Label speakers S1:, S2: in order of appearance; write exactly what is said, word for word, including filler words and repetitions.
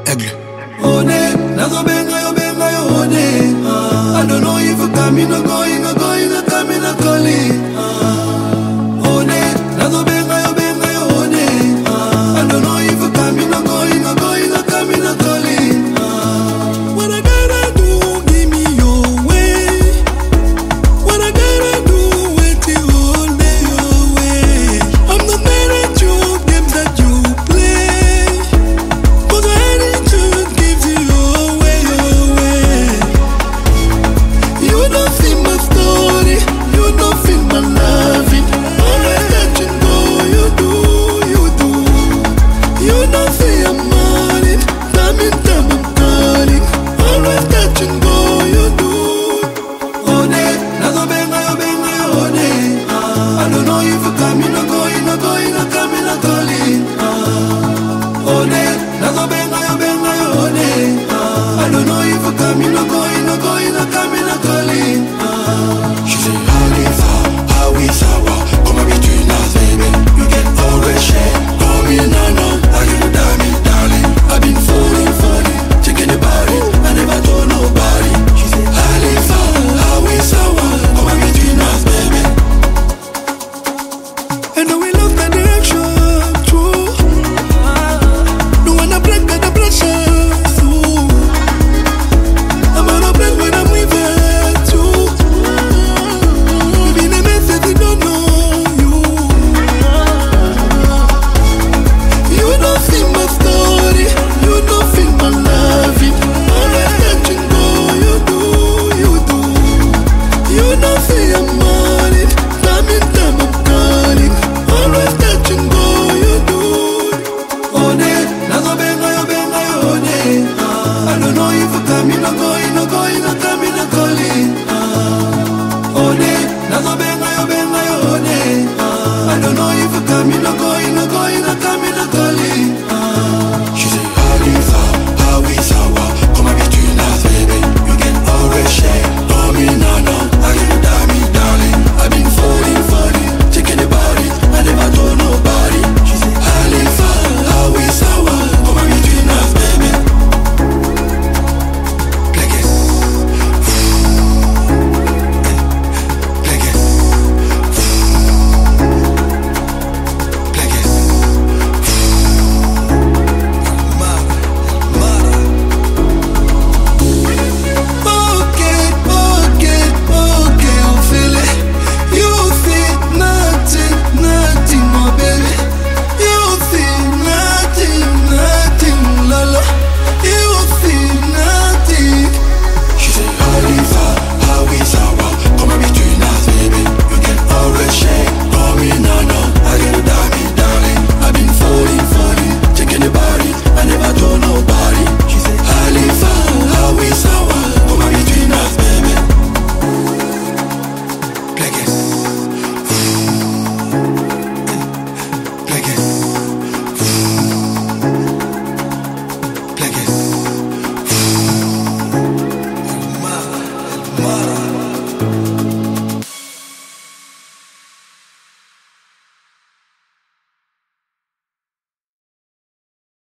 S1: Aigle.
S2: One, nazo benga yo benga yo one. I don't know if you coming or going or going or coming or calling. One, nazo benga yo benga yo one. I don't know if you coming or going or going or coming or calling. What I gotta do, give me your way. What I gotta do, wait till all day your way. I'm not mad at you, games that you play. But I need to give you your way, your way. You don't feel my story, you don't feel my loving. Always touching, go, you do, you do. You don't feel I'm money, time in time I'm calling. Always touching, go, you do. One, nazo benga yo benga yo one. I don't know if you coming or going or going or coming or calling. One, nazo benga yo benga yo one. I don't know if you coming or going or going or coming or calling.
S1: She say, how is how, how is how, come between us, baby. You get always share, call me nana. Are you the diamond, darling? I've been falling, falling, taking about it. I never told nobody. She say, how is how, how is how, come between us, baby.
S2: And now we love the direction, true. No wanna break the pressure, through. I'm on a break when I'm with her, too. Maybe the method they don't know you. You don't feel my story, you don't feel my loving. Always touching, go, you do, you do. You don't feel I'm money, time in time I'm calling. Always touching, go, you do. One, nazo benga yo benga yo one. I don't know if you coming or going or going